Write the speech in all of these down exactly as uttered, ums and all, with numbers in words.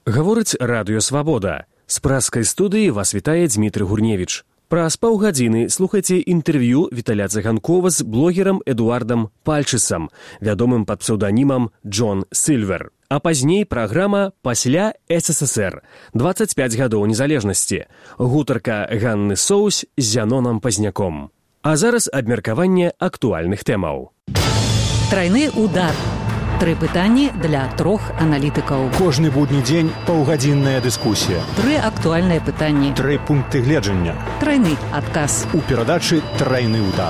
Гаворыць радыё «Свабода». З празскай студыі вас вітае Дмітрый Гурневіч. Праз паўгадзіны слухайце інтэрв'ю Віталя Цыганкова з блогерам Эдуардам Пальчысам, вядомым пад псеўданімам Джон Сільвер. А пазней праграма «Пасля СССР» – дваццаць пяць гадоў незалежнасці. Гутарка Ганны Соусь з Зянонам Пазняком. А зараз абмеркаванне актуальных тэмаў. Трайны удар. Тры пытанні для трох аналітыкаў. Кожны будні дзень паўгадзінная дыскусія. Тры актуальныя пытанні. Тры пункты гледжання. Трайны адказ. У перадачы «Трайны удар».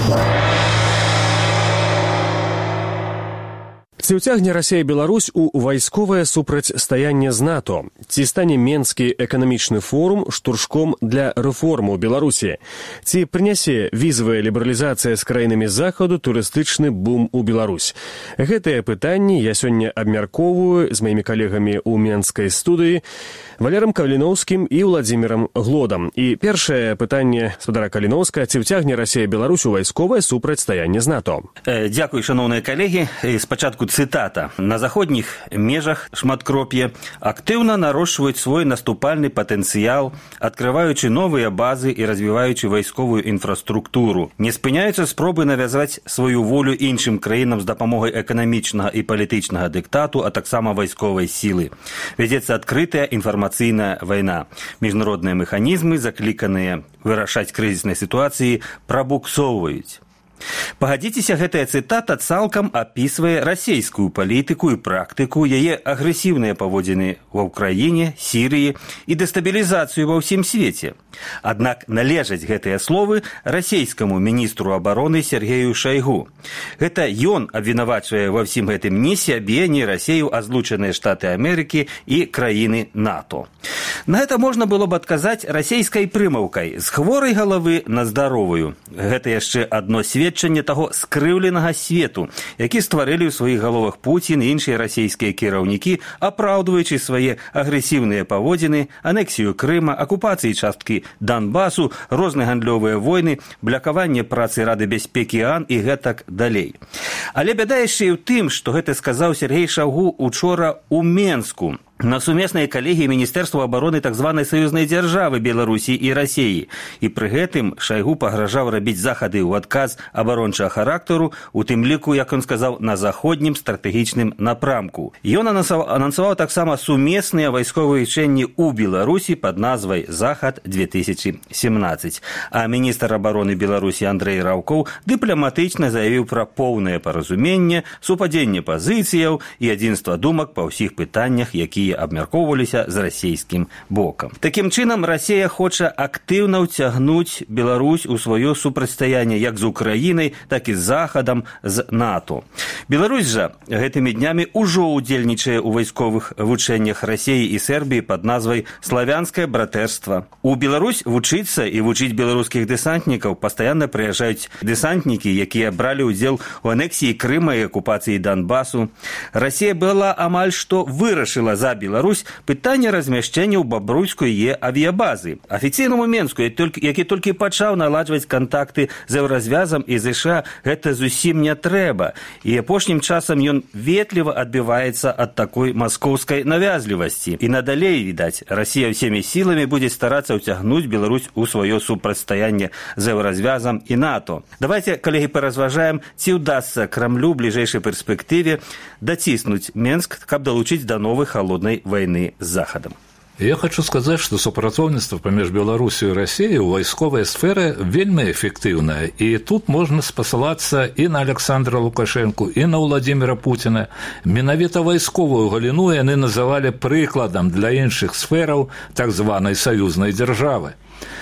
Ці ўцягне Расія Беларусь у вайсковае супрацьстаянне з НАТО? Ці стане Менскі эканамічны форум штуршком для рэформы ў Беларусі? Ці прынясе візавая лібералізацыя з краінамі Захаду турыстычны бум у Беларусь? Гэтыя пытанні я сёння абмяркоўваю з маімі калегамі ў Менскай студыі Валерам Каліноўскім і Владзімірам Глодам. І першае пытанне спадара Каліноўска: ці ўцягне Расія Беларусь у вайсковае супрацьстаянне з НАТО? Дзякуй, шаноўныя калегі. Спачатку цытата. На заходніх межах шматкроп'я актыўна нарощваюць свой наступальны патэнцыял, адкрываючы новыя базы і развіваючы вайсковую інфраструктуру. Не спыняюцца спробы навязаць сваю волю іншым краінам з дапамогай эканамічнага і палітычнага дыктату, а таксама вайсковай сілы. Вядзецца адкрытая інфармацыйная вайна. Міжнародныя механізмы, закліканыя вырашаць крызісныя сітуацыі, прабуксоўваюць. Пагадзіцеся, гэтая цытата цалкам апісвае расейскую палітыку і практыку, яе агрэсіўныя паводзіны ва ўкраіне, Сірыі і дэстабілізацыю ва ўсім свеце. Аднак належаць гэтыя словы расейскаму міністру абароны Сергею Шайгу. Гэта ён абвінавачвае ва ўсім гэтым не сябе, не Расею, а Злучаныя Штаты Амерыкі і краіны НАТО. На гэта можна было б адказаць расейскай прымаўкай: з хворай галавы на здаровую. Гэта яшчэ адно сведчанне таго скрыўленага свету, які стварылі ў сваіх галовах Пуцін і іншыя расейскія кіраўнікі, апраўдваючы свае агрэсіўныя паводзіны, анексію Крыма, акупацыі часткі Донбасу, розныя гандлёвыя войны, блякаванне працы Рады бяспекі ООН і гэтак далей. Але бяда яшчэ і ў тым, што гэта сказаў Сергей Шайгу учора ў Менску на сумеснай калегіі Міністэрства абароны так званай саюзнай дзяржавы Беларусі і Расеі. І пры гэтым Шайгу пагражаў рабіць захады ў адказ абарончага характару, у тым ліку, як ён сказаў, на заходнім стратэгічным напрамку. Ён анансаваў таксама сумесныя вайсковыя вучэнні ў Беларусі пад назвай «Захад две тысячи семнадцать». А міністр абароны Беларусі Андрэй Раўкоў дыпламатычна заявіў пра поўнае паразуменне, супадзенне пазіцыяў і адзінства думак па ўсіх пытаннях, якія абмяркоўваліся з расійскім бокам. Такім чынам, Расія хоча актыўна ўцягнуць Беларусь у сваё супрацьстаянне як з Украінай, так і з Захадам, з НАТО. Беларусь жа гэтымі днямі ўжо ўдзельнічае ў вайсковых вучэннях Расіі і Сербіі пад назвай «Славянскае братэрства». У Беларусь вучыцца і вучыць беларускіх дэсантнікаў пастаянна прыязджаюць дэсантнікі, якія бралі ўдзел у анексіі Крыма і акупацыі Донбасу. Расія была амаль што вырашыла за Беларусь пытанне размяшчэння ў Бабруйскую е авіябазы. Афіцыйнаму Менску, які толькі пачаў наладжваць кантакты з Еўразвязам і ЗША, гэта зусім не трэба. І апошнім часам ён ветліва адбіваецца ад такой маскоўскай навязлівасці. І надалей, відаць, Расія ўсімі сіламі будзе старацца ўцягнуць Беларусь у сваё супрацьстаянне з Еўразвязам і НАТО. Давайте, калегі, паразважаем, ці ўдасца Крамлю ў бліжэйшай перспектыве даціснуць Менск, каб далучыць да новых холодной войны с Заходом. Я хочу сказаць, што супрацоўніцтва паміж Беларусю і Расіяй у вайсковай сферы вельмі эфектыўнае. І тут можна спасылацца і на Александра Лукашэнку, і на Владзіміра Пуціна. Менавіта вайсковую галіну яны называлі прыкладам для іншых сфераў так званай саюзнай дзяржавы.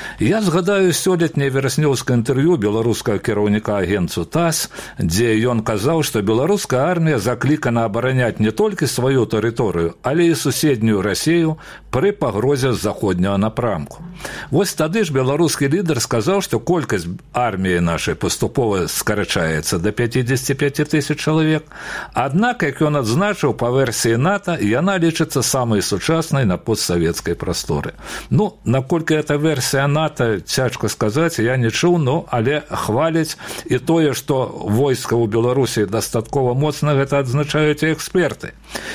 Я згадаю сёлетняе вераснёўскае інтэрв'ю беларускага кіраўніка агенцу ТАСС, дзе ён казаў, што беларуская армія заклікана абараняць не толькі сваю тэрыторыю, але і суседнюю Расію пры пагрозе з заходняга напрамку. Вось тады ж беларускі лідар сказаў, што колькасць арміі нашай паступова скарачаецца да пяцьдзесят пять тысяч чалавек, аднак, як ён адзначыў, па версіі НАТО, яна лічыцца самай сучаснай на постсавецкай прасторы. Ну, наколькі эта версія пазіцыя НАТО, цяжка сказаць, я не чуў, ну, але хваляць і тое, што войска ў Беларусі дастаткова моцна, гэта адзначаюць і эксперты.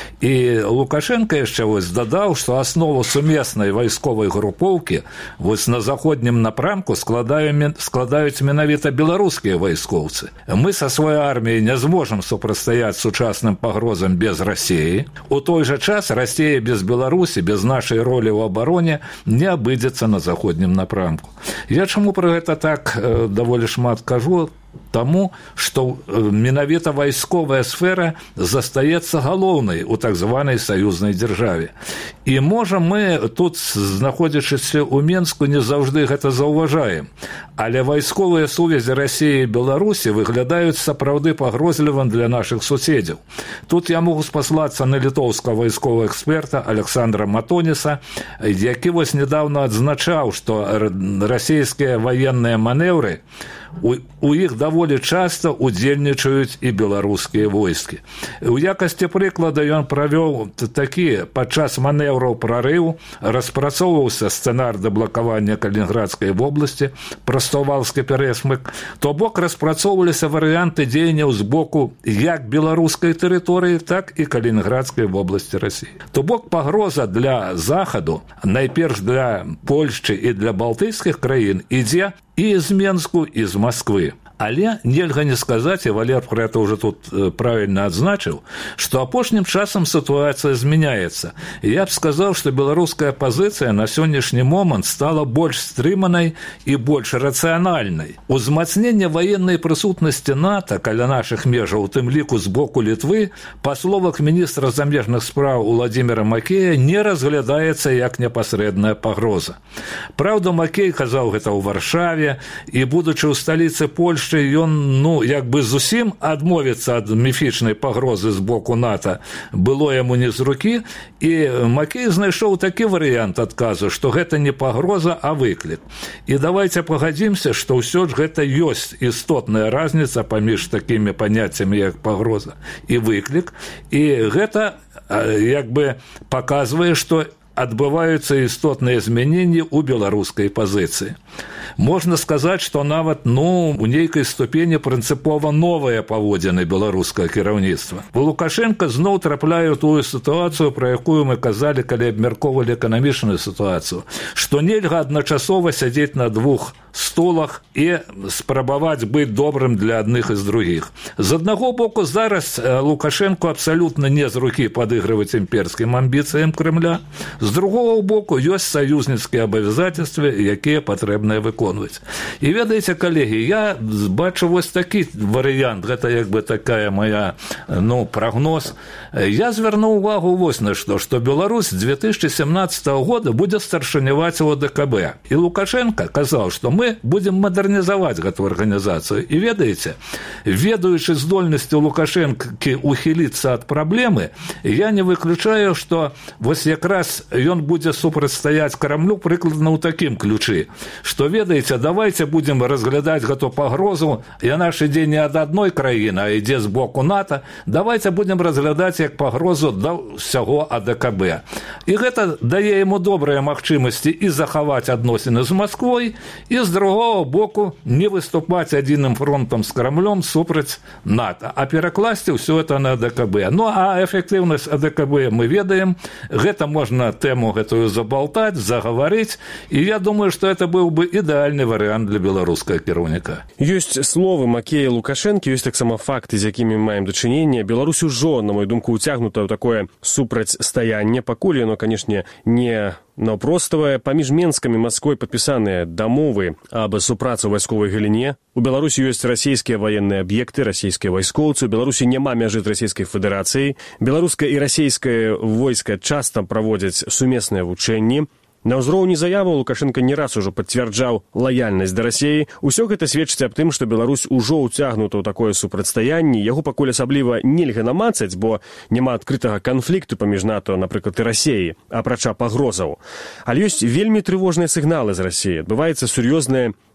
І Лукашенко яшчэ вось дадаў, што аснову сумеснай вайсковай групоўкі вось на заходнім напрамку складаюць, складаюць менавіта беларускія вайскоўцы. Мы са сваёй арміяй не зможам супрацьстаяць сучасным пагрозам без Расіі. У той жа час Расія без Беларусі, без нашай ролі ў абароне не абыдзецца на заходнім напрамку. Я чаму пра гэта так э, даволі шмат кажу? Таму, што менавіта вайсковая сфера застаецца галоўнай у так званай саюзнай дзяржаве. І, можа, мы тут, знаходзячыся ў Менску, не заўжды гэта заўважаем. Але вайсковыя сувязі Расіі і Беларусі выглядаюць сапраўды пагрозлівым для нашых суседзяў. Тут я могу спаслацца на літоўскага вайсковага эксперта Александра Матоніса, які вось недавно адзначаў, што расійскія ваенныя манеўры у, у іх даволі часта удзельнічаюць і беларускія войскі. У якасці прыклада ён правёў такі: падчас манеўраў прарыў распрацоўваўся сцэнар дэблакавання Калінінградскай вобласці, Простовалскі пересмык, то бок распрацоўваліся варыянты дзеянняў з боку як беларускай тэрыторыі, так і Калінінградскай вобласці Расіі. То бок пагроза для Захаду, найперш для Польшчы і для балтыйскіх краін, ідзе і з Менску, і з Масквы. Але нельга не сказаць, і Валер пра гэта ўжо тут правільна адзначыў, што апошнім часам сітуацыя змяняецца. Я б сказаў, што беларуская пазіцыя на сённяшні момант стала больш стрыманай і больш рацыянальнай. Узмацненне ваеннай прысутнасці НАТО каля нашых межаў, у тым ліку з боку Літвы, па словах міністра замежных спраў Уладзіміра Макея, не разглядаецца як непасрэдная пагроза. Праўда, Макей казаў гэта ў Варшаве, і, будучы ў сталіцы Польшчы, ён, ну, як бы зусім адмовіцца ад міфічнай пагрозы з боку НАТО было яму не з рукі, і Макей знайшоў такі варыянт адказу, што гэта не пагроза, а выклік. І давайце пагадзімся, што ўсё ж гэта ёсць істотная разніца паміж такімі паняццямі, як пагроза і выклік, і гэта як бы паказвае, што адбываюцца істотныя змяненні ў беларускай пазіцыі. Можна сказаць, што нават, ну, у нейкай ступені прынцыпова новыя паводзіны беларускага кіраўніцтва. Бо Лукашенко зноў трапляе ў тую сітуацыю, пра якую мы казалі, калі абмяркоўвалі эканамічную сітуацыю, што нельга адначасова сядзець на двух столах і спрабаваць быць добрым для адных і з другіх. З аднаго боку, зараз Лукашенко абсалютна не з рукі падыгрываць імперскім амбіцыям Крэмля, з другого боку, ёсць саюзніцкія абавязацельствы, якія патрэбна выконваць. І ведаеце, калегі, я бачу вось такі варыянт, гэта як бы такая моя, ну, прагноз. Я звярнуў увагу вось на што, што Беларусь з две тысячи семнадцатого года будзе старшыняваць у ОДКБ. І Лукашенко казаў, што мы будем мадэрнізаваць гэту арганізацыю. І ведаеце, ведаючы здольнасці Лукашэнкі ухіліцца ад праблемы, я не выключаю, што вось якраз ён будзе супрацьстаяць Крамлю прыкладна ў такім ключы, што, ведаеце, давайце будзем разглядаць гэту пагрозу, яна ж ідзе не ад адной краіны, а ідзе з боку НАТО, давайце будзем разглядаць як пагрозу да ўсяго АДКБ. І гэта дае яму добрыя магчымасці і захаваць адносіны з Масквой, і з другого боку не выступаць адзіным фронтам з Крамлем супраць НАТО, а перакласці ўсё это на АДКБ. Ну, а эфектыўнасць АДКБ мы ведаем, гэта можна тэму гэтую забалтаць, загаварыць, і я думаю, што это быў бы ідэальны варыянт для беларускага кіраўніка. Ёсць словы Макея Лукашэнкі, ёсць таксама факты, з якімі мы маем дачыненне. Беларусь ужо, на мою думку, уцягнута ў такое супрацьстаянне, пакуль яно, канешне, не наўпроставае. Паміж Менскам і Масквой падпісаныя дамовы аб супрацы ў вайсковай галіне. У Беларусі ёсць расійскія ваенныя аб'екты, расійскія вайскоўцы. У Беларусі няма мяжы з расійскай федэрацыяй. Беларускае і расійскае войска часта праводзяць сумесныя вучэнні. На ўзроўні заяваў Лукашенко не раз ужо пацвярджаў лаяльнасць да Расіі. Усё гэта сведчыць аб тым, што Беларусь ужо ўцягнута ў такое супрацьстаянне. Яго пакуль асабліва нельга намацаць, бо няма адкрытага канфлікту паміж НАТО, напрыклад, і Расіяй, апрача пагрозаў. Але ёсць вельмі трывожныя сігналы з Расіі. Адбываецца сур'ёзнае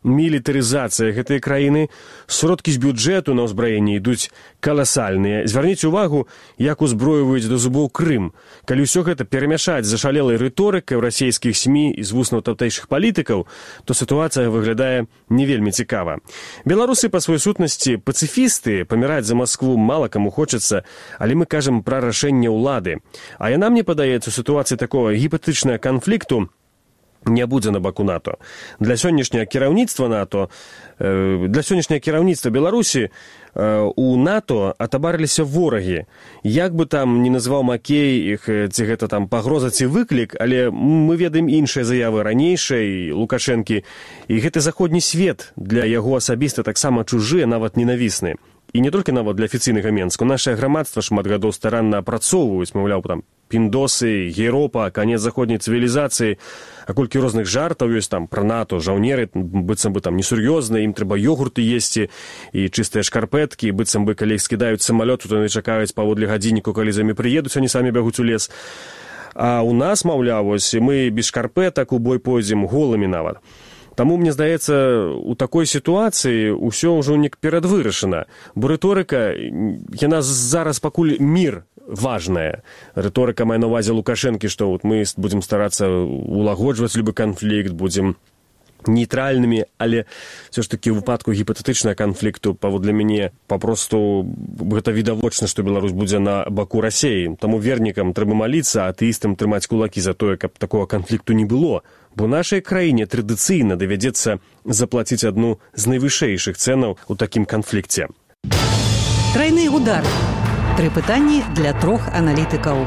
мілітарызацыя гэтай краіны, сродкі з бюджэту на ўзбраенне ідуць каласальныя. Звярніце ўвагу, як узброюваюць да зубоў Крым. Калі ўсё гэта перамяшаць з зашалелай рыторыкай ў расійскіх СМІ і з вуснаў тамтэйшых палітыкаў, то сітуацыя выглядае не вельмі цікава. Беларусы па сваёй сутнасці пацыфісты, паміраць за Маскву мала каму хочацца, але мы кажам пра рашэнне ўлады. А яна, мне падаецца, у сітуацыі такого гіпатэтычнага канфлікту не будзе на баку НАТО. Для сённяшняга кіраўніцтва НАТО, для сённяшняга кіраўніцтва Беларусі у НАТО атабарыліся ворагі. Як бы там не назваў Макей іх, ці гэта там пагроза, ці выклік, але мы ведаем іншыя заявы ранейшай Лукашэнкі, і гэты заходні свет для яго асабіста таксама чужы, нават ненавісны. І не толькі нават для афіцыйнага Менску. Нашае грамадства шмат гадоў старанна апрацоўваюць, маўляў, там, піндосы, Еўропа, канец заходняй цывілізацыі, а колькі розных жартаў ёсць там пра НАТО, жаўнеры, быццам бы там несур'ёзныя, ім трэба ёгурты есці і чыстыя шкарпэткі, быццам бы калі іх скідаюць самалёт, то яны чакаюць паводле гадзінніку, калі за імі прыедуць, они самі бягуць у лес. А у нас, маўляў, вось, мы без шкарпэтак у бой пойдзем голымі нават. Таму, мне здаецца, у такой сітуацыі ўсё ўжо не перадвырашана, бо рыторыка, яна зараз пакуль мір важная. Рыторыка мае на ўвазе Лукашэнкі, што вот мы будзем старацца улагоджваць любы канфлікт, будзем нейтральнымі, але все ж таки ў выпадку гіпатэтычнага канфлікту, паводле мяне, папросту гэта відавочна, што Беларусь будзе на баку Расіі. Таму вернікам трэба маліцца, а атэістам трымаць кулакі за тое, каб такога канфлікту не было. Бо нашай краіне традыцыйна давядзецца заплаціць адну з найвышэйшых цэнаў у такім канфлікце. Трайны удар. Тры пытанні для трох аналітыкаў.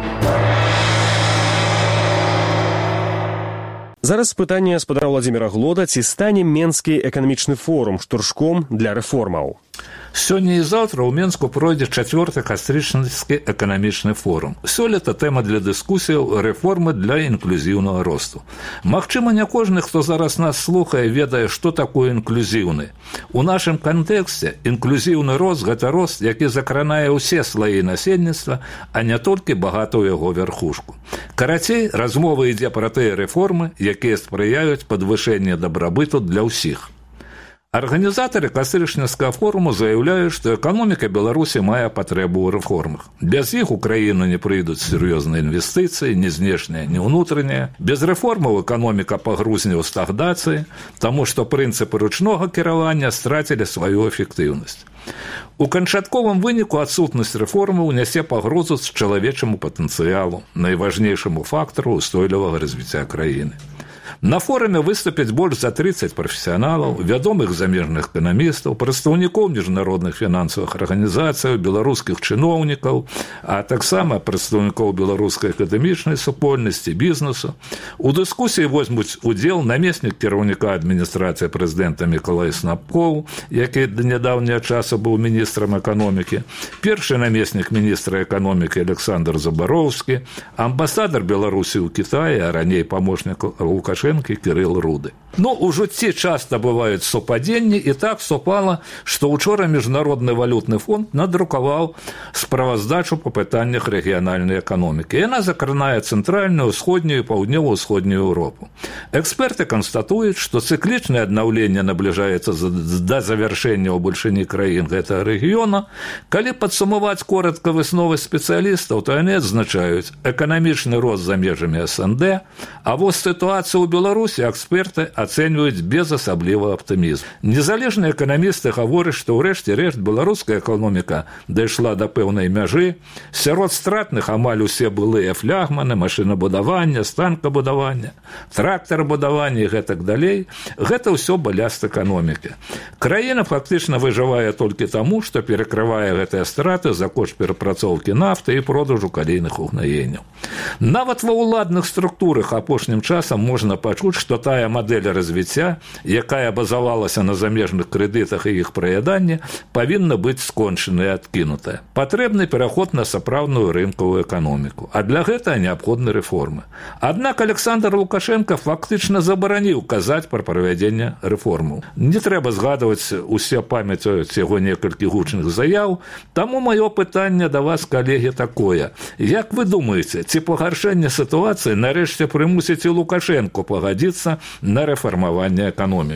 Зараз пытанне спадара Владзіміра Глода, ці стане Менскі эканамічны форум штуршком для рэформаў. Сёння і заўтра ў Менску пройдзе чацвёрты кастрычніцкі эканамічны форум. Сёлета тэма для дыскусіяў рэформы для інклюзіўнага росту. Магчыма, не кожны, хто зараз нас слухае, ведае, што такое інклюзіўны. У нашым кантэксце інклюзіўны рост – гэта рост, які закранае ўсе слаі насельніцтва, а не толькі багатую яго вярхушку. Карацей, размова ідзе пра тыя рэформы, якія спрыяюць падвышэнню дабрабыту для ўсіх. Арганізатары кастрычніцкага форуму заяўляюць, што эканоміка Беларусі мае патрэбу ў рэформах. Без іх у краіну не прыйдуць сур'ёзныя інвестыцыі, ні знешнія, ні ўнутраныя. Без рэформаў эканоміка пагрузне ў стагнацыі, таму што прынцыпы ручнога кіравання страцілі сваю эфектыўнасць. У канчатковым выніку адсутнасць рэформаў нясе пагрозу чалавечаму патэнцыялу, найважнейшаму фактару ўстойлівага развіцця краіны. На форуме выступяць больш за трыццаць прафесіяналаў, вядомых замежных эканамістаў, прадстаўнікоў міжнародных фінансавых арганізацый, беларускіх чыноўнікаў, а таксама прадстаўнікоў беларускай акадэмічнай супольнасці, бізнесу. У дыскусіі возьмуць удзел намеснік кіраўніка адміністрацыі прэзідэнта Мікалай Снапкоў, які да нядаўняга часу быў міністрам эканомікі, першы намеснік міністра эканомікі Александр Забароўскі, амбасадар Беларусі ў Кітаі, а раней памочнік Лукашэнка Кірыл Руды. Ну, у жыцці часта бываюць супадзенні, і так супала, што учора Міжнародны валютны фонд надрукаваў справаздачу па пытаннях рэгіянальнай эканомікі. Яна закранае цэнтральную, усходнюю і паўднёва-ўсходнюю Еўропу. Эксперты канстатуюць, што цыклічнае аднаўленне набліжаецца да завяршэння ў бальшыні краін гэтага рэгіёна. Калі падсумаваць коратка высновы спецыялістаў, то яны адзначаюць эканамічны рост за межамі эс эн дэ, а вось сітуацыю ў Беларусі эксперты ацэньваюць без асаблівага аптымізму. Незалежныя эканамісты гавораць, што ўрэшце рэшт беларуская эканоміка дайшла да пэўнай мяжы. Сярод стратных амаль усе былыя флягманы, машынабудавання, станкабудавання, трактарабудавання і гэтак далей. Гэта ўсё баласт эканомікі. Краіна фактычна выжывае толькі таму, што перакрывае гэтыя страты за кошт перапрацоўкі нафты і продажу калійных угнаенняў. Нават ва ўладных структурах апошнім часам можна пачуць, што тая мадэль развіцця, якая базавалася на замежных крэдытах і іх праяданні, павінна быць скончана і адкінутая. Патрэбны пераход на сапраўдную рынкавую эканоміку, а для гэтага неабходны рэформы. Аднак Александр Лукашенко фактычна забараніў казаць пра правядзенне рэформаў. Не трэба згадваць, усе памятаюць яго некалькі гучных заяў, таму маё пытанне да вас, калегі, такое. Як вы думаеце, ці пагаршэнне сітуацыі нарэшце прымусіць і Лукашенко пагадзіцца на рэфармаванне эканомікі?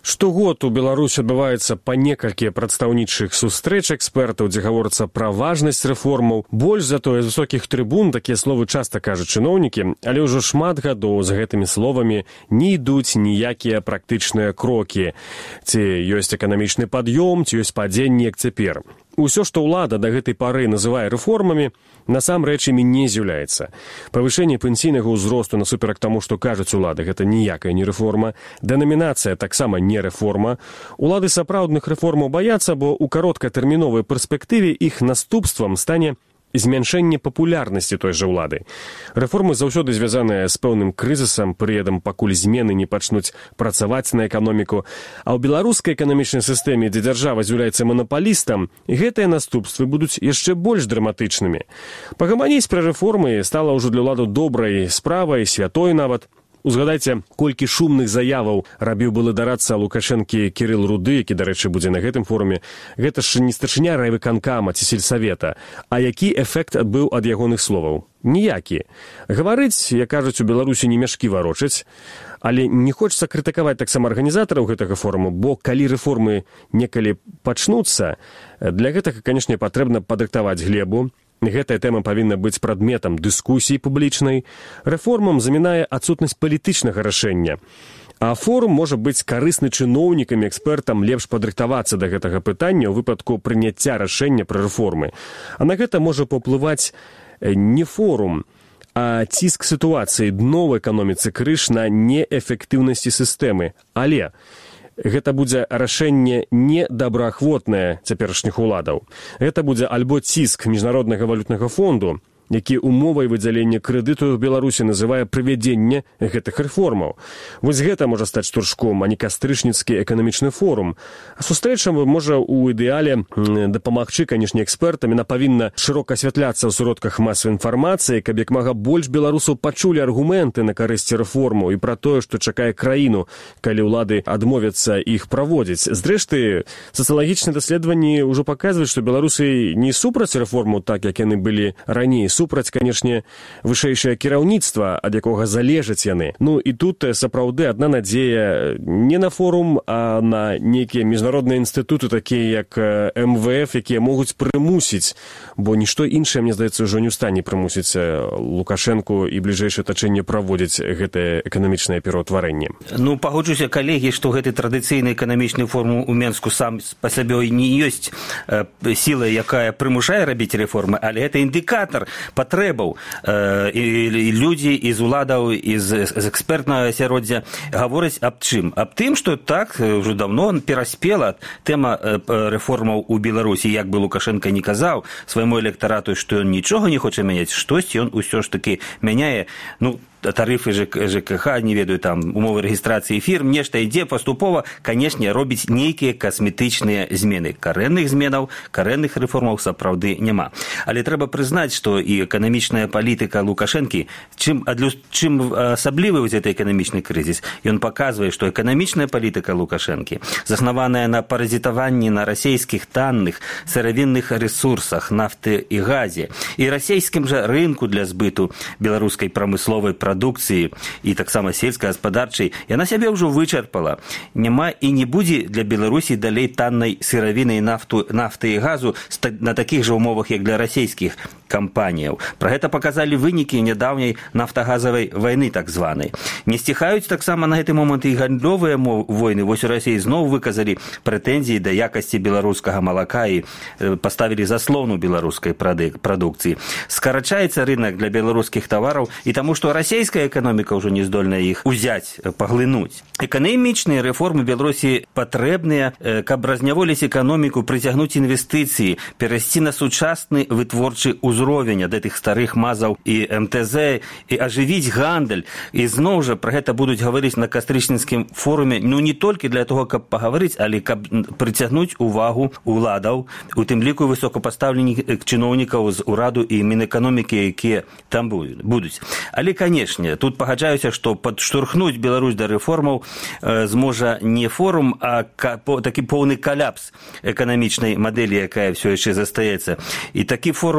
Штогод у Беларусі адбываецца па некалькі прадстаўнічых сустрэч экспертаў, дзе гаворыцца пра важнасць рэформаў. Больш за тое, з высокіх трыбун такія словы часта кажуць чыноўнікі, але ўжо шмат гадоў за гэтымі словамі не ідуць ніякія практычныя крокі. Ці ёсць эканамічны пад'ём, ці ёсць падзенне, як цяпер. Усё, што ўлада да гэтай пары называе рэформамі, насамрэч імі не з'яўляецца. Павышэнне пенсійнага ўзросту насуперак таму, што кажуць улады, гэта ніякая не рэформа. Дэнамінацыя таксама не рэформа. Улады сапраўдных рэформаў баяцца, бо ў кароткатэрміновай перспектыве іх наступствам стане змяншэнне папулярнасці той жа ўлады. Рэформы заўсёды звязаныя з пэўным крызісам, прыядам пакуль змены не пачнуць працаваць на эканоміку. А ў беларускай эканамічнай сістэме, дзе дзяржава з'яўляецца манапалістам, гэтыя наступствы будуць яшчэ больш драматычнымі. Пагаманіць пра рэформы стала ўжо для ўладу добрай справай, святой нават. Узгадайце, колькі шумных заяваў рабіў былы дарадца Лукашэнкі Кірыл Руды, які, дарэчы, будзе на гэтым форуме. Гэта ж не старшыня райвыканкама ці сельсавета. А які эфект быў ад ягоных словаў? Ніякі. Гаварыць, як кажуць, у Беларусі не мяшкі варочаць. Але не хочацца крытыкаваць таксама арганізатараў гэтага форуму, бо калі рэформы некалі пачнуцца, для гэтага, канешне, патрэбна падрыхтаваць глебу. Гэтая тэма павінна быць прадметам дыскусіі публічнай. Рэформам замінае адсутнасць палітычнага рашэння. А форум можа быць карысны чыноўнікам і экспертам лепш падрыхтавацца да гэтага пытання ў выпадку прыняцця рашэння пра рэформы. А на гэта можа паўплываць не форум, а ціск сітуацыі, дно ў эканоміцы, крыж на неэфектыўнасці сістэмы. Але гэта будзе рашэнне недобраахвотнае цяперашніх уладаў. Гэта будзе альбо ціск Міжнароднага валютнага фонду, які умовай выдзялення крэдыту ў Беларусі называе правядзенне гэтых рэформаў. Вось гэта можа стаць штуршком, а не кастрычніцкі эканамічны форум. А сустрэча можа ў ідэале дапамагчы, канешне, экспертам. Яна павінна шырока асвятляцца ў сродках масавай інфармацыі, каб як мага больш беларусаў пачулі аргументы на карысці рэформаў і пра тое, што чакае краіну, калі ўлады адмовяцца іх праводзіць. Зрэшты, сацыялагічныя даследаванні ўжо паказваюць, што беларусы не супраць рэформаў так, як яны былі раней. Супраць, канешне, вышэйшае кіраўніцтва, ад якога залежаць яны. Ну і тут сапраўды адна надзея не на форум, а на нейкія міжнародныя інстытуты, такія як эм вэ эф, якія могуць прымусіць, бо нішто іншае, мне здаецца, ўжо не ў стане прымусіць Лукашэнку і бліжэйшае атачэнне праводзіць гэтае эканамічнае пераўтварэнне. Ну, пагоджуся, калегі, што гэты традыцыйны эканамічны форум у Менску сам па сабе не ёсць сіла, якая прымушае рабіць рэформы, але гэта індыкатар патрэбаў, э, і, і людзі з уладаў, з, з экспертнага асяроддзя гавораць аб чым? Аб тым, што так ўжо даўно пераспела тэма э, рэформаў у Беларусі, як бы Лукашенко не казаў свайму электарату, што ён нічога не хоча мяняць, штосьці ён усё ж такі мяняе. Ну, тарыфы ЖКХ, не ведаю, там, умовы рэгістрацыі фірм, нешта ідзе паступова, канешне, робіць нейкія касметычныя змены. Карэнных зменаў, карэнных рэформаў сапраўды няма. Але трэба прызнаць, што і эканамічная палітыка Лукашэнкі, чым, адлю... чым асаблівы вось гэты эканамічны крызіс, ён паказвае, што эканамічная палітыка Лукашэнкі, заснаваная на паразітаванні на расійскіх танных сыравінных рэсурсах, нафты і газе, і расійскім жа рынку для збыту беларускай прамысловай прадукцыі, прадукцыі і таксама сельскагаспадарчай, яна сябе ўжо вычарпала. Няма і не будзе для Беларусі далей таннай сыравіны нафту, нафты і газу на такіх жа умовах, як для расійскіх кампаніяў. Пра гэта паказалі вынікі нядаўняй нафтагазавай вайны, так званай. Не сціхаюць таксама на гэты момант і гандлёвыя войны. Вось у Расіі зноў выказалі прэтэнзіі да якасці беларускага малака і паставілі заслону беларускай прадукцыі. Скарачаецца рынак для беларускіх тавараў і таму, што расійская эканоміка ўжо не здольная іх узяць, паглынуць. Эканамічныя рэформы Беларусі патрэбныя, каб разняволіць эканоміку, прыцягнуць інвестыцыі, перайсці на сучасны вытворчы ўзровень ад гэтых старых мазаў і эм тэ зэ, і ажывіць гандаль. І зноў жа пра гэта будуць гаварыць на кастрычніцкім форуме, ну не толькі для того, каб пагаварыць, але каб прыцягнуць увагу уладаў, у тым ліку высокапастаўленых чыноўнікаў з ураду і мінэканомікі, якія там будуць. Але, канешне, тут пагаджаюся, што падштурхнуць Беларусь да рэформаў э, зможа не форум, а ка, по, такі поўны каляпс эканамічнай мадэлі, якая ўсё яшчэ застаецца. І такі форум ужо праводзіць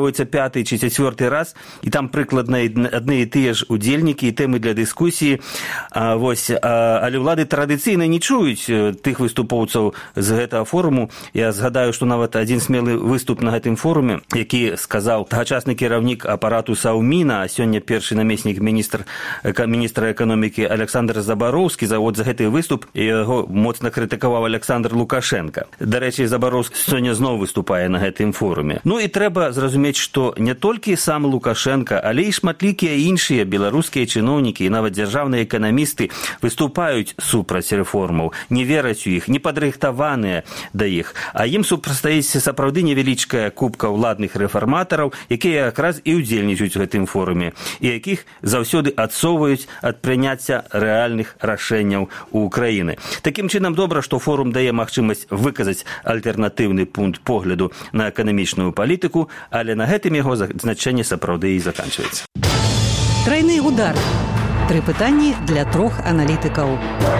правіцца пяты ці чацвёрты раз, і там прыкладна адны і тыя ж удзельнікі і тэмы для дыскусіі. А, вось, а, але ўлады традыцыйна не чуюць тых выступоўцаў з гэтага форуму. Я згадаю, што нават адзін смелы выступ на гэтым форуме, які сказаў тагачасны кіраўнік апарату Саўміна, а сёння першы намеснік міністр, міністра эканомікі Александр Забароўскі, за, вот, за гэты выступ яго моцна крытыкаваў Александр Лукашенко. Дарэчы, Забароўскі сёння зноў выступае на гэтым форуме. Ну і трэба зразумець, што не толькі сам Лукашенко, але і шматлікія іншыя беларускія чыноўнікі і нават дзяржаўныя эканамісты выступаюць супраць рэформаў, не вераць у іх, не падрыхтаваныя да іх. А ім супрацьстаіць сапраўды невялічкая купка ўладных рэфарматараў, якія якраз і ўдзельнічаюць у гэтым форуме, і якіх заўсёды адсоўваюць ад прыняцця рэальных рашэнняў у Украіны. Такім чынам, добра, што форум дае магчымасць выказаць альтэрнатыўны пункт погляду на эканамічную палітыку, але на гэтым яго значэнне сапраўды і заканчваецца. Трайны удар. Тры пытанні для трох аналітыкаў.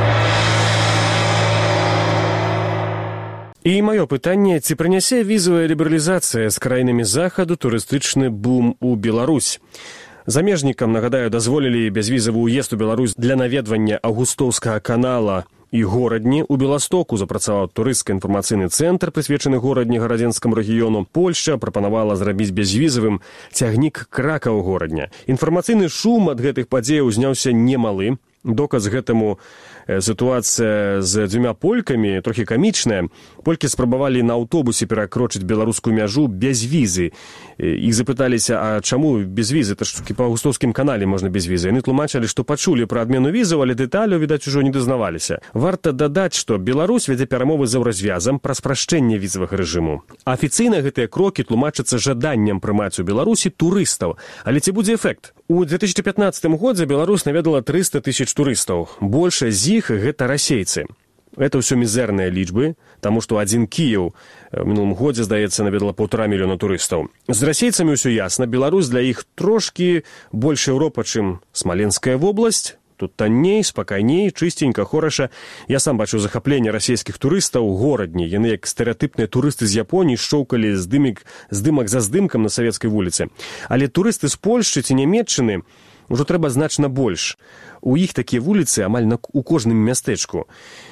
І маё пытанне, ці прынясе візавая лібералізацыя з краінамі захаду турыстычны бум у Беларусь? Замежнікам, нагадаю, дазволілі бязвізавы ўезд у Беларусь для наведвання Аўгустоўскага канала і горадні. У Беластоку запрацаваў турыстска-інфармацыйны цэнтр, прысвечаны горадні гарадзенскаму рэгіёну. Польшча прапанавала зрабіць бязвізавым цягнік Кракаў-горадня. Інфармацыйны шум ад гэтых падзеяў узняўся немалы. Доказ гэтаму сітуацыя з дзвюма полькамі, трохі камічная. Полькі спрабавалі на аўтобусе перакрочыць беларускую мяжу без візы. Іх запыталіся, а чаму без візы? Это ж па Аўгустоўскім канале можна без візы. Яны тлумачылі, што пачулі пра адмену візаў, але дэталяў, відаць, ужо не дазнаваліся. Варта дадаць, што Беларусь вядзе перамовы з Еўразвязам пра спрашчэнне візавага рэжыму. Афіцыйна гэтыя крокі тлумачацца жаданнем прымаць у Беларусі турыстаў. Але ці будзе эфект? У две тысячи пятнадцатым годзе Беларусь наведала трыста тысяч турыстаў. Большая з іх гэта расейцы. Это ўсё мізэрныя лічбы, таму што адзін Кіеў в мінулым годзе, здаецца, наведала паўтара мільёна турыстаў. З расейцамі ўсё ясна. Беларусь для іх трошкі больш Еўропа, чым Смаленская вобласць. Тут танней, спакайней, чыстенька, хораша. Я сам бачу захапленне расійскіх турыстаў у горадні. Яны, як стэрэатыпныя турысты з Японіі, шчоўкалі здымак, здымак за здымкам на Савецкай вуліцы. Але турысты з Польшчы ці Нямецчыны ўжо трэба значна больш. У іх такія вуліцы амаль на, у кожным мястэчку.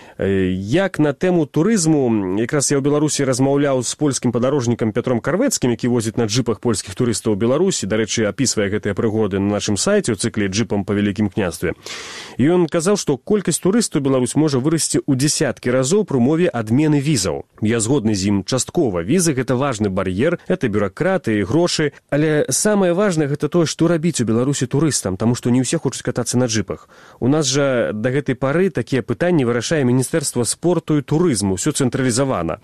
Як на тэму турызму, якраз я ў Беларусі размаўляў з польскім падарожнікам Пятром Карвецкім, які возіць на джипах польскіх турыстаў у Беларусі, дарэчы, апісвае гэтыя прыгоды на нашым сайце ў цыкле «Джипам па Вялікім княстве». І ён казаў, што колькасць турыстаў Беларусь можа вырасці ў дзесяткі разоў пры умове адмены візаў. Я згодны з ім часткова. Візы – гэта важны бар'ер, гэта бюракраты і грошы. Але самае важнае – гэта тое, што рабіць у Беларусі турыстам, таму што не ўсе хочуць катацца на джипах. У нас жа да гэтай пары такія пытанні вырашае Міністэрства спорту і турызму, ўсё цэнтралізавана.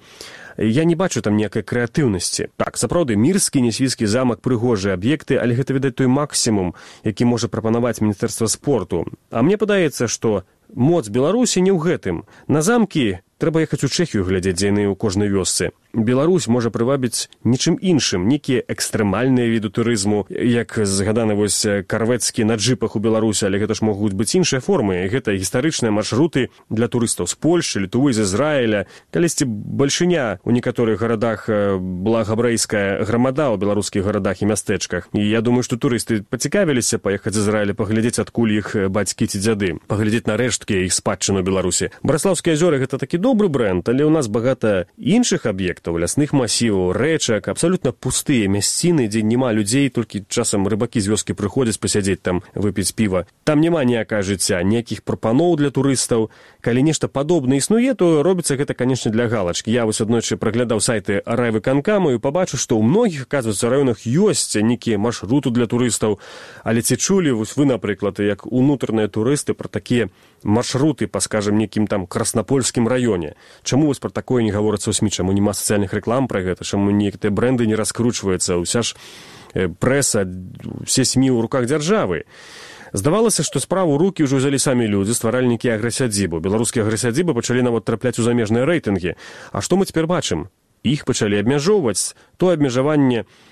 Я не бачу там ніякай крэатыўнасці. Так, сапраўды, Мірскі, Несвійскі замак, прыгожыя аб'екты, але гэта, відаць, той максімум, які можа прапанаваць Міністэрства спорту. А мне падаецца, што моц Беларусі не ў гэтым. На замкі трэба ехаць у Чэхію глядзець, дзе яны ў кожнай вёсцы. Беларусь можа прывабіць нічым іншым, нейкія экстрэмальныя віды турызму, як згаданы вось Карвецкі на джипах у Беларусі, але гэта ж могуць быць іншыя формы. Гэта гістарычныя маршруты для турыстаў з Польшчы, Літвы, з Ізраіля. Калісьці бальшыня у некаторых гарадах была габрэйская грамада ў беларускіх гарадах і мястэчках. І я думаю, што турысты пацікавіліся паехаць з Ізраіля, паглядзець, адкуль іх бацькі ці дзяды, паглядзець на рэшткі іх спадчыну Беларусі. Браслаўскія азёры – гэта такі добры брэнд, але ў нас багата іншых аб'ектаў, лясных масіваў, рэчак, абсалютна пустыя мясціны, дзе няма людзей, толькі часам рыбакі з вёскі прыходзяць пасядзець там, выпіць піва. Там няма ніякага жыцця, ніякіх прапаноў для турыстаў. Калі нешта падобнае існуе, то робіцца гэта, канечне, для галачкі. Я вось аднойчы праглядаў сайты райвыканкаму і пабачыў, што ў многіх, аказваецца, раёнах ёсць нейкія маршруты для турыстаў. Але ці чулі вось вы, напрыклад, як унутраныя турысты пра такія маршруты па, скажем, некім там краснапольскім раёне? Чаму вось пра такое не гаворыцца ў СМІ? Чаму няма сацыяльных рэклам пра гэта? Чаму некатыя брэнды не раскручваюцца? Уся ж прэса, все СМІ ў руках дзяржавы. Здавалася, што справу ў рукі ўжо ўзялі самі людзі, стваральнікі аграсядзібу. Беларускія аграсядзібы пачалі нават трапляць у замежныя рэйтынгі. А што мы цяпер бачым? Іх пачалі абмяжоўваць. То абмежаванне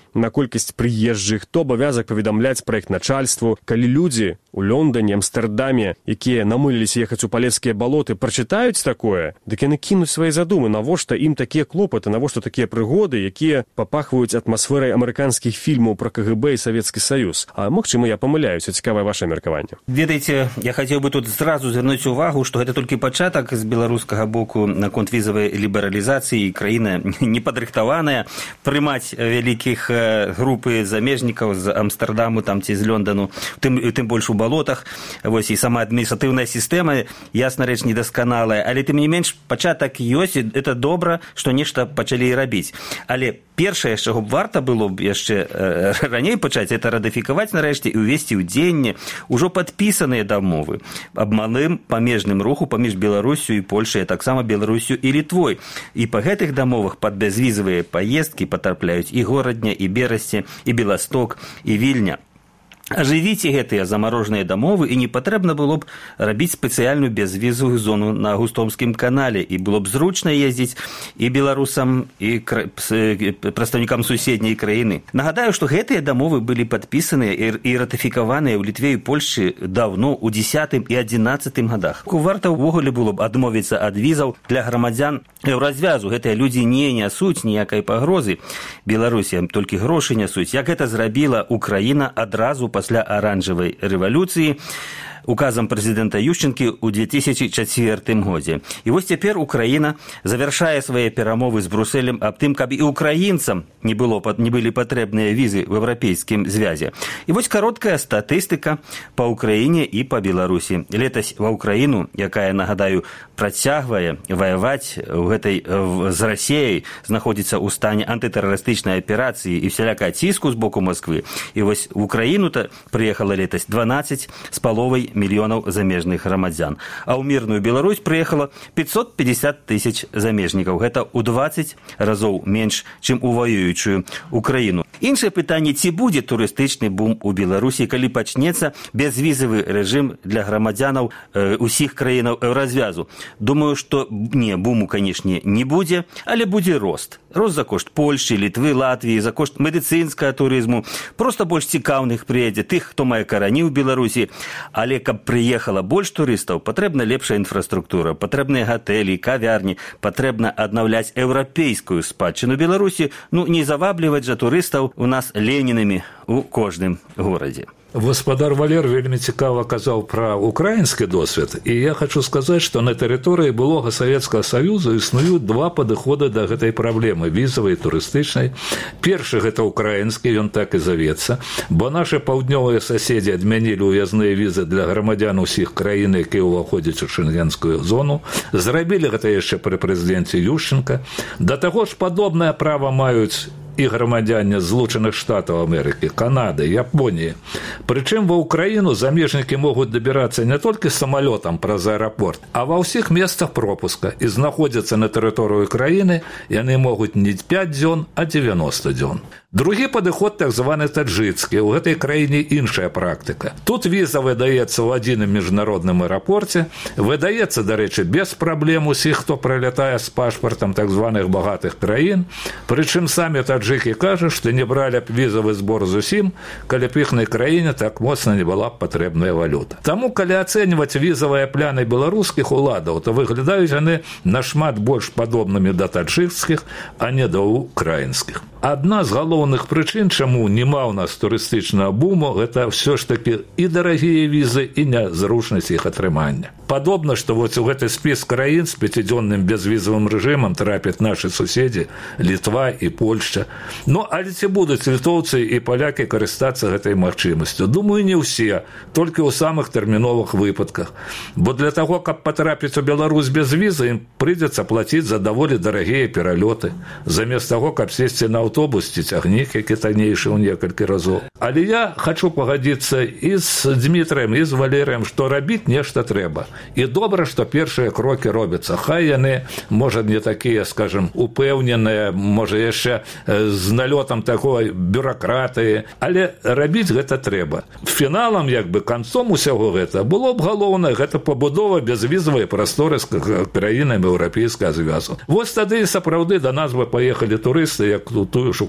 на колькасць прыезджых, то абавязак паведамляць праектначальству. Калі людзі у Лондоне, Амстэрдаме, якія намыліліся ехаць у палескія балоты, прачытаюць такое, дык яны кінуць свае задумы, навошта ім такія клопаты, навошта такія прыгоды, якія папахваюць атмасферай амерыканскіх фільмаў пра ка гэ бэ і Савецкі Саюз. А магчыма, я памыляюся, цікавае вашае меркаванне. Ведаеце, я хацеў бы тут зразу звярнуць увагу, што гэта толькі пачатак з беларускага боку наконт візавай лібералізацыі, краіна не падрыхтаваная прымаць вялікіх групы замежнікаў з Амстэрдаму там ці з Лондону, тым, тым больш у балотах. Вось, і сама адміністратыўная сістэма, ясна рэч, недасканалая, але тым не менш пачатак ёсць, это добра, што нешта пачалі рабіць. Але першае, з чаго б варта было б яшчэ э, раней пачаць, это ратыфікаваць нарэшце і ўвесці ў дзеянне ўжо падпісаныя дамовы аб малым памежным руху паміж Беларусю і Польшай, а таксама Беларусю і Літвой. І па гэтых дамовах пад бязвізавыя паездкі патрапляюць і Горадня, і Берасце, і Беласток, і Вільня. Ажывіце гэтыя замарожаныя дамовы, і не патрэбна было б рабіць спецыяльную бязвізавую зону на Густомскім канале, і было б зручна ездзіць і беларусам, і кра... прадстаўнікам суседняй краіны. Нагадаю, што гэтыя дамовы былі падпісаныя і ратыфікаваныя ў Літве і Польшчы даўно, у дзесятым і адзінаццатым годах. Варта ўвогуле было б адмовіцца ад візаў для грамадзян еўразвязу. Гэтыя людзі не нясуць ніякай пагрозы Беларусі, толькі грошы нясуць. Як гэта зрабіла Украіна адразу пасля аранжавай рэвалюцыі указам прэзідэнта Ющенкі ў две тысячы чацвёртым годзе. І вось цяпер Украіна завяршае свае перамовы з Брусэлем аб тым, каб і украінцам не, было, не былі патрэбныя візы в еўрапейскім звязе. І вось кароткая статыстыка па Украіне і па Беларусі. Летась ва Украіну, якая, нагадаю, працягвае ваяваць у гэтай з Расіяй, знаходзіцца ў стане антытэрарыстычнай аперацыі і всялякая ціску з боку Москвы. І вось в Украіну-то прыехала летась дванаццаць з паловай мільёнаў замежных грамадзян. А ў мірную Беларусь прыехала пятьсот пятьдесят тысяч замежнікаў. Гэта ў дваццаць разоў менш, чым у ваюючую Украіну. Іншае пытанне, ці будзе турыстычны бум у Беларусі, калі пачнецца бязвізавы рэжым для грамадзянаў э, усіх краінаў еўразвязу. Думаю, што не, буму, канешне, не будзе, але будзе рост. Рост за кошт Польшчы, Літвы, Латвіі, за кошт медыцынскага турызму. Проста больш цікаўных прыедзе тых, хто мае карані ў Беларусі. Але каб прыехала больш турыстаў, патрэбна лепшая інфраструктура, патрэбныя гатэлі, кавярні, патрэбна аднаўляць еўрапейскую спадчыну Беларусі, ну не завабліваць жа турыстаў у нас ленінамі у кожным горадзе. Гаспадар Валер вельмі цікава казаў пра украінскі досвед, і я хочу сказаць, што на тэрыторыі былога Савецкага Саюзу існуюць два падыходы да гэтай праблемы візавай і турыстычнай. Першы гэта украінскі, ён так і завецца, бо нашы паўднёвыя суседзі адмянілі ўязныя візы для грамадзян усіх краін, якія ўваходзяць у шэнгенскую зону. Зрабілі гэта яшчэ пры прэзідэнце Ющенка. Да таго ж падобнае права маюць і грамадзяне Злучаных Штатаў Амерыкі, Канады, Японіі. Прычым ва ўкраіну замежнікі могуць дабірацца не толькі самалётам праз аэрапорт, а ва ўсіх месцах пропуска, і знаходзяцца на тэрыторыю краіны яны могуць не пяць дзён, а дзевяноста дзён. Другі падыход так званы таджыцкі. У гэтай краіне іншая практыка. Тут віза выдаецца ў адзіным міжнародным аэрапорце, выдаецца, дарэчы, без праблем усіх, хто прылятае з пашпартам так званых багатых краін. Прычым самі таджыкі кажуць, што не бралі б візавы збор зусім, калі б іхнай краіне так моцна не была б патрэбная валюта. Таму, калі ацэньваць візавыя пляны беларускіх уладаў, то выглядаюць яны нашмат больш падобнымі да таджыкскіх, а не да украінскіх. Адна з галоўных прычын, чаму няма ў нас турыстычнага буму, гэта ўсё ж такі і дарагія візы, і нязручнасць іх атрымання. Падобна, што вось у гэты спіс краін з пяцідзённым бязвізавым рэжымам трапяць нашы суседзі Літва і Польшча. Ну, але ці будуць літоўцы і палякі карыстацца гэтай магчымасцю? Думаю, не ўсе, толькі ў самых тэрміновых выпадках. Бо для таго, каб патрапіць у Беларусь без візы, ім прыйдзецца плаціць за даволі дарагія пералёты, замест таго, каб сесці на аўтобус ці цягнік, які таннейшы ў некалькі разоў. Але я хачу пагадзіцца і з Дмітраем, і з Валерыем, што рабіць нешта трэба. І добра, што першыя крокі робяцца. Хай яны, можа, не такія, скажем, упэўненыя, можа, яшчэ з налётам такой бюракратыі, але рабіць гэта трэба. Фіналам, як бы, канцом усяго гэта было б галоўнае, гэта пабудова бязвізавай прасторы з краінамі еўрапейскага звязу. Вось тады сапраўды да нас бы паехалі турысты, як тую ж Украіну.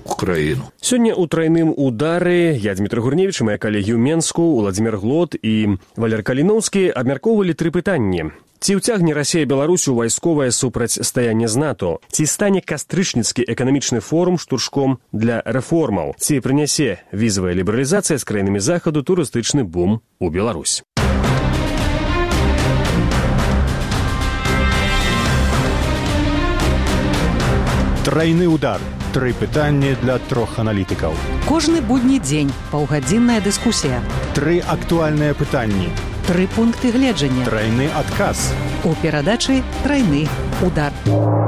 краіну. Сёння ў трайным удары я, Дмітрий Гурневіч, і мае калегі ў Менску, Уладзімір Глот і Валер Каліноўскі абмяркоўвалі тры пытанні. Ці ўцягне Расія Беларусь у вайсковае супрацьстаянне з НАТО? Ці стане кастрычніцкі эканамічны форум штуршком для рэформаў? Ці прынясе візавая лібералізацыя з краінамі захаду турыстычны бум у Беларусь? Трайны удар. Тры пытанні для трох аналітыкаў. Кожны будні дзень паўгадзінная дыскусія. Тры актуальныя пытанні. Тры пункты гледжання. Трайны адказ. У перадачы «Трайны удар».